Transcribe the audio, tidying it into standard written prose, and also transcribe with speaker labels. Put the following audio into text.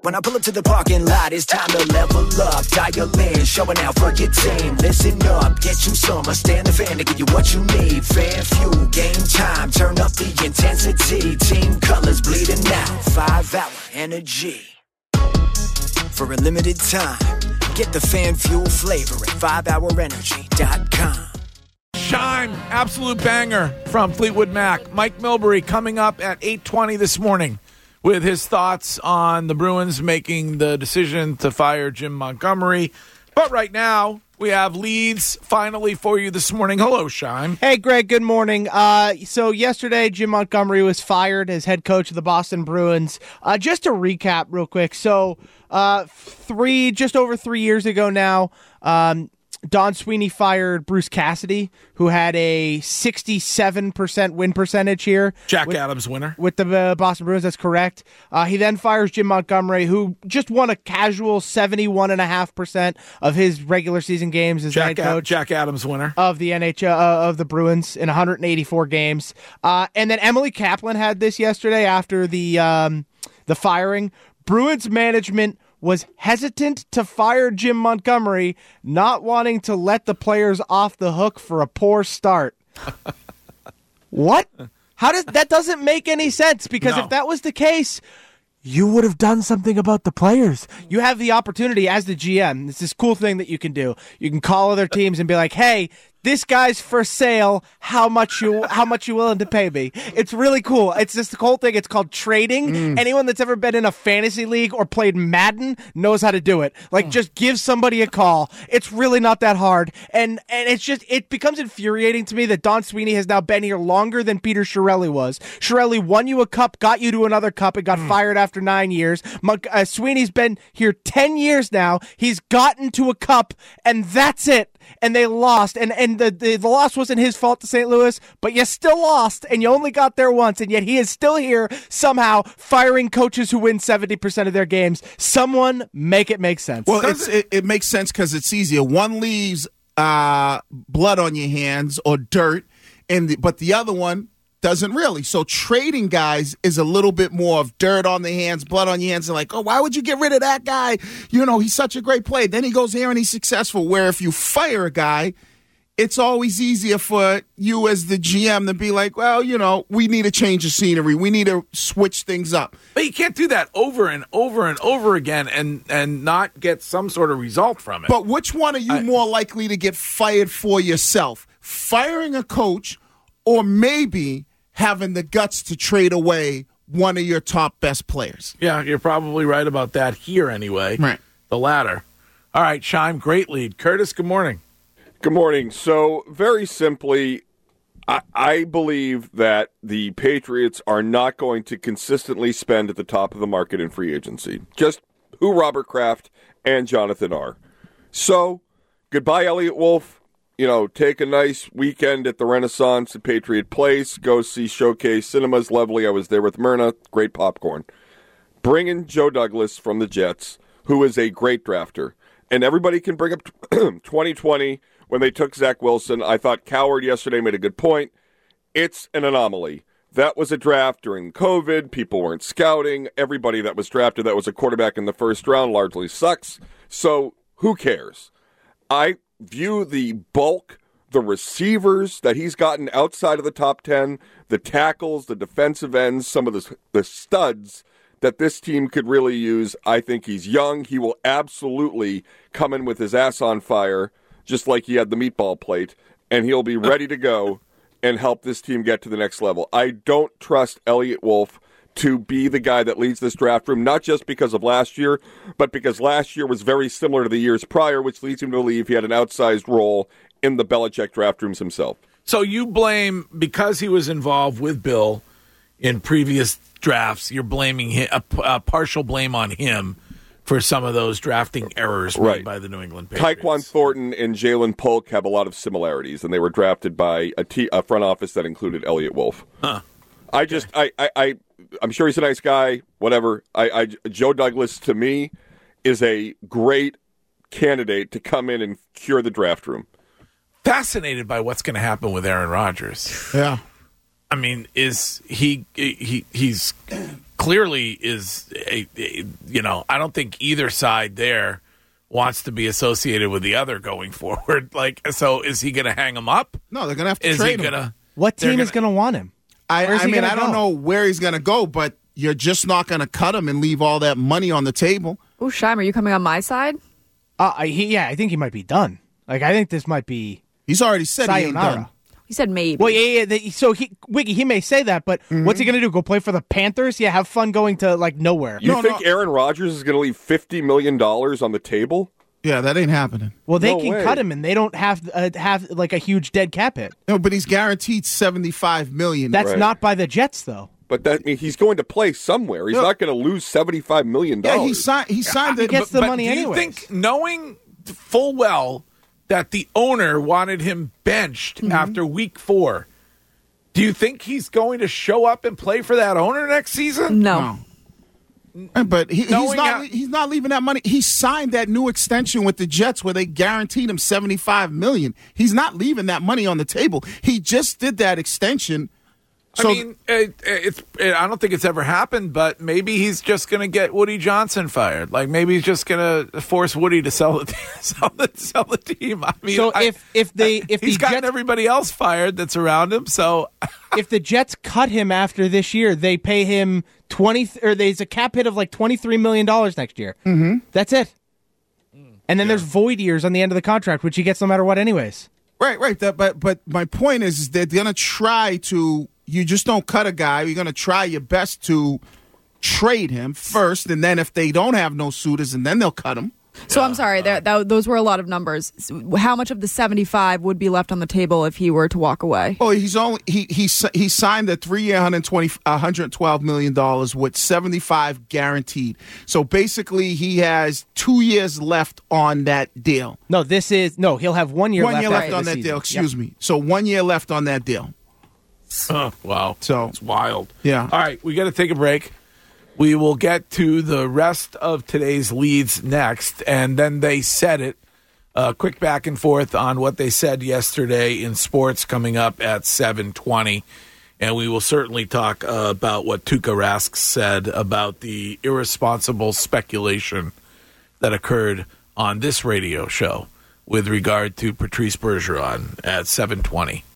Speaker 1: When I pull up to the parking lot, it's time to level up. Dial in, showing out for your team. Listen up, get you some. Stand the fan to give you what you need. Fan fuel, game time, turn up the intensity. Team colors bleeding out, 5-hour energy. For a limited time, get the fan fuel flavor at 5hourenergy.com.
Speaker 2: Shime, absolute banger from Fleetwood Mac. Mike Milbury coming up at 8:20 this morning with his thoughts on the Bruins making the decision to fire Jim Montgomery. But right now, we have leads finally for you this morning. Hello, Shime.
Speaker 3: Hey, Greg, good morning. So yesterday, Jim Montgomery was fired as head coach of the Boston Bruins. Just to recap real quick. So just over 3 years ago now, Don Sweeney fired Bruce Cassidy, who had a 67% win percentage here.
Speaker 2: Jack Adams winner.
Speaker 3: With the Boston Bruins, that's correct. He then fires Jim Montgomery, who just won a casual 71.5% of his regular season games as head coach.
Speaker 2: Jack Adams winner.
Speaker 3: Of the NHL, of the Bruins in 184 games. And then Emily Kaplan had this yesterday after the firing. Bruins management was hesitant to fire Jim Montgomery, not wanting to let the players off the hook for a poor start. What? That doesn't make any sense, because if that was the case, you would have done something about the players. You have the opportunity as the GM. It's this cool thing that you can do. You can call other teams and be like, hey, this guy's for sale. How much you willing to pay me? It's really cool. It's just the whole thing. It's called trading. Anyone that's ever been in a fantasy league or played Madden knows how to do it. Just give somebody a call. It's really not that hard. And it becomes infuriating to me that Don Sweeney has now been here longer than Peter Chiarelli was. Chiarelli won you a cup, got you to another cup, and got fired after 9 years. Sweeney's been here 10 years now. He's gotten to a cup, and that's it. And they lost. And the loss wasn't his fault to St. Louis, but you still lost, and you only got there once, and yet he is still here somehow firing coaches who win 70% of their games. Someone make it make sense.
Speaker 4: Well, it makes sense because it's easier. One leaves blood on your hands or dirt, but the other one doesn't really. So trading guys is a little bit more of dirt on the hands, blood on your hands, and like, oh, why would you get rid of that guy? He's such a great player. Then he goes here and he's successful. Where if you fire a guy, it's always easier for you as the GM to be like, well, we need to change the scenery. We need to switch things up.
Speaker 2: But you can't do that over and over and over again and not get some sort of result from it.
Speaker 4: But which one are you more likely to get fired for yourself? Firing a coach, or maybe having the guts to trade away one of your top best players?
Speaker 2: Yeah, you're probably right about that here anyway.
Speaker 4: Right.
Speaker 2: The latter. All right, Shime, great lead. Curtis, good morning.
Speaker 5: Good morning. So, very simply, I believe that the Patriots are not going to consistently spend at the top of the market in free agency. Just who Robert Kraft and Jonathan are. So, goodbye, Elliott Wolf. Take a nice weekend at the Renaissance at Patriot Place. Go see Showcase Cinemas. Lovely. I was there with Myrna. Great popcorn. Bring in Joe Douglas from the Jets, who is a great drafter. And everybody can bring up 2020 when they took Zach Wilson. I thought Coward yesterday made a good point. It's an anomaly. That was a draft during COVID. People weren't scouting. Everybody that was drafted that was a quarterback in the first round largely sucks. So who cares? I view the bulk, the receivers that he's gotten outside of the top 10, the tackles, the defensive ends, some of the studs that this team could really use. I think he's young. He will absolutely come in with his ass on fire, just like he had the meatball plate, and he'll be ready to go and help this team get to the next level. I don't trust Elliott Wolf to be the guy that leads this draft room, not just because of last year, but because last year was very similar to the years prior, which leads him to believe he had an outsized role in the Belichick draft rooms himself.
Speaker 2: So you blame, because he was involved with Bill in previous drafts, you're blaming him, a partial blame on him for some of those drafting errors made by the New England Patriots.
Speaker 5: Tyquan Thornton and Jalen Polk have a lot of similarities, and they were drafted by a front office that included Elliott Wolf.
Speaker 2: Huh.
Speaker 5: I'm sure he's a nice guy, whatever. Joe Douglas, to me, is a great candidate to come in and cure the draft room.
Speaker 2: Fascinated by what's going to happen with Aaron Rodgers.
Speaker 4: Yeah.
Speaker 2: I mean, is he's clearly is I don't think either side there wants to be associated with the other going forward. Like, so is he going to hang him up?
Speaker 4: No, they're going to have to trade him.
Speaker 3: What team is going to want him?
Speaker 4: I don't know where he's going to go, but you're just not going to cut him and leave all that money on the table.
Speaker 6: Oh, Scheim, are you coming on my side?
Speaker 3: I think he might be done. Like, I think this might be.
Speaker 4: He's already said
Speaker 3: sayonara.
Speaker 4: he ain't done.
Speaker 6: He said maybe.
Speaker 3: Well, so Wiggy, he may say that, but what's he going to do? Go play for the Panthers? Yeah, have fun going to like nowhere.
Speaker 5: You think Aaron Rodgers is going to leave $50 million on the table?
Speaker 4: Yeah, that ain't happening.
Speaker 3: Well, they can cut him, and they don't have like a huge dead cap hit.
Speaker 4: No, but he's guaranteed $75 million.
Speaker 3: That's not by the Jets, though.
Speaker 5: But that means he's going to play somewhere. He's not going to lose $75 million.
Speaker 4: Yeah, he signed it.
Speaker 3: He gets the money
Speaker 2: do
Speaker 3: anyways.
Speaker 2: You think, knowing full well that the owner wanted him benched after week 4, do you think he's going to show up and play for that owner next season?
Speaker 6: No.
Speaker 4: But he's not leaving that money. He signed that new extension with the Jets where they guaranteed him $75 million. He's not leaving that money on the table. He just did that extension. So,
Speaker 2: I mean, I don't think it's ever happened, but maybe he's just going to get Woody Johnson fired. Like, maybe he's just going to force Woody to sell the team. I mean,
Speaker 3: so if
Speaker 2: he's
Speaker 3: the
Speaker 2: gotten
Speaker 3: Jets,
Speaker 2: everybody else fired that's around him. So
Speaker 3: if the Jets cut him after this year, they pay him there's a cap hit of like $23 million next year. Mm-hmm. That's it. And then there's void years on the end of the contract, which he gets no matter what, anyways.
Speaker 4: Right. But my point is that they're going to try to. You just don't cut a guy. You're going to try your best to trade him first, and then if they don't have no suitors, and then they'll cut him.
Speaker 6: So I'm sorry, those were a lot of numbers. How much of the 75 would be left on the table if he were to walk away?
Speaker 4: Oh, he signed a 3-year, $112 million with 75 guaranteed. So basically, he has 2 years left on that deal.
Speaker 3: No, he'll have 1 year left.
Speaker 4: 1 year left on that
Speaker 3: season.
Speaker 4: deal. Excuse me. So 1 year left on that deal.
Speaker 2: Oh, wow.
Speaker 4: So
Speaker 2: it's wild.
Speaker 4: Yeah.
Speaker 2: All right, we got to take a break. We will get to the rest of today's leads next, and then they said it. Quick back and forth on what they said yesterday in sports coming up at 7:20, and we will certainly talk about what Tuukka Rask said about the irresponsible speculation that occurred on this radio show with regard to Patrice Bergeron at 7:20.